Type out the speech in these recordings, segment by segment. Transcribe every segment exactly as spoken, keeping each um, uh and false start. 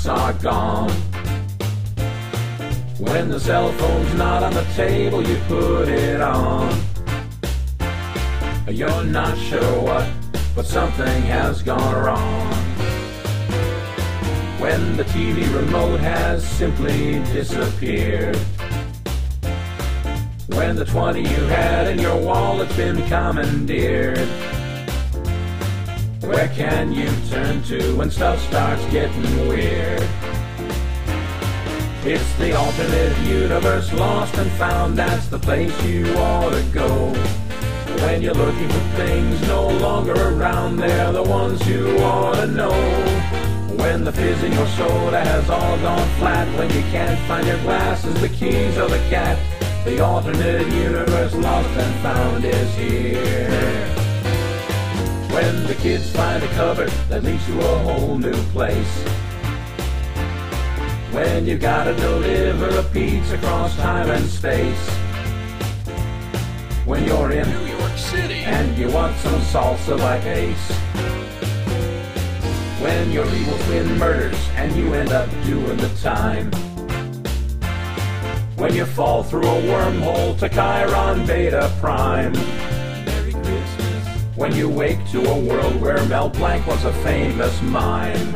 marks are gone. When the cell phone's not on the table, you put it on. You're not sure what, but something has gone wrong. When the T V remote has simply disappeared. When the twenty you had in your wallet's been commandeered. Where can you turn to when stuff starts getting weird? It's the alternate universe, lost and found, that's the place you ought to go. When you're looking for things no longer around, they're the ones you ought to know. When the fizz in your soda has all gone flat, when you can't find your glasses, the keys, or the cat, the alternate universe, lost and found, is here. When the kids find a cupboard that leads to a whole new place. When you gotta deliver a pizza across time and space. When you're in New York City and you want some salsa like Ace. When your evil twin murders and you end up doing the time. When you fall through a wormhole to Chiron Beta Prime. Merry Christmas. When you wake to a world where Mel Blanc was a famous mime.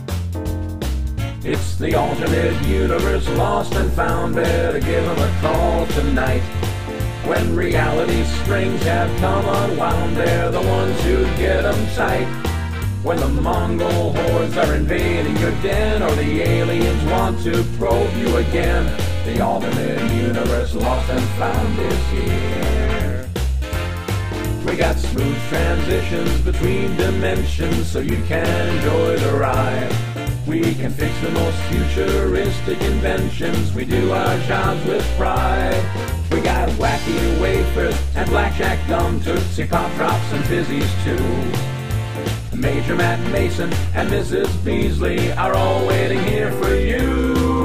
It's the alternate universe, lost and found, better give them a call tonight. When reality strings have come unwound, they're the ones who get them tight. When the Mongol hordes are invading your den, or the aliens want to probe you again, the alternate universe, lost and found, is here. We got smooth transitions between dimensions so you can enjoy the ride. We can fix the most futuristic inventions, we do our jobs with pride. We got wacky wafers and blackjack gum, Tootsie Pop Drops and fizzies too. Major Matt Mason and Missus Beasley are all waiting here for you.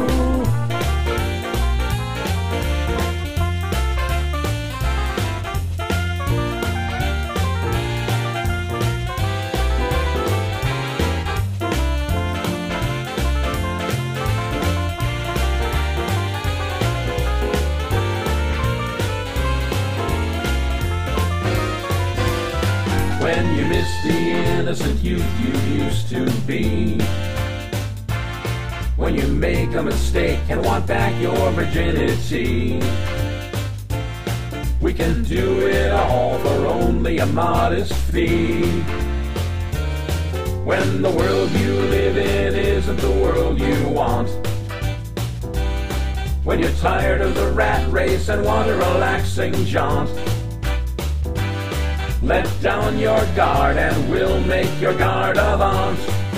When you miss the innocent youth you used to be. When you make a mistake and want back your virginity. We can do it all for only a modest fee. When the world you live in isn't the world you want. When you're tired of the rat race and want a relaxing jaunt. Let down your guard and we'll make your guard avant.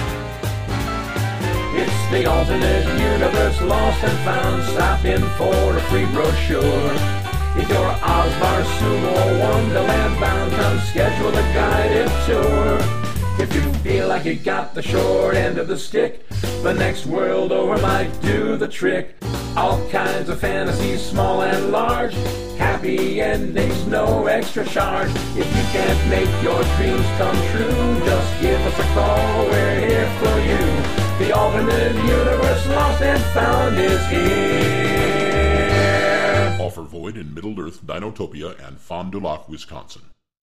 It's the alternate universe, lost and found. Stop in for a free brochure. If you're Osbar, Sumo, or Wonderland bound, come schedule a guided tour. If you feel like you got the short end of the stick, the next world over might do the trick. All kinds of fantasies, small and large. Happy endings, no extra charge. If you can't make your dreams come true, just give us a call, we're here for you. The alternate universe, lost and found, is here. Offer void in Middle-earth, Dinotopia, and Fond du Lac, Wisconsin.